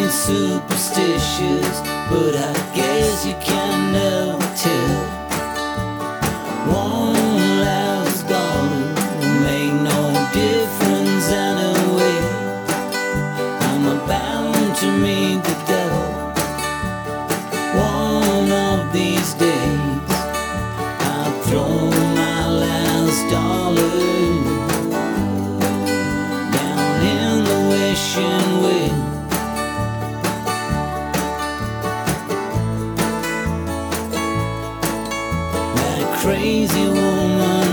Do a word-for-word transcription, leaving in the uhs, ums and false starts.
ain't superstitious, but I guess you can never tell. One last dollar will make no difference anyway. I'm bound to meet the devil one of these days. I'll throw my last dollar down in the wishing well. That crazy woman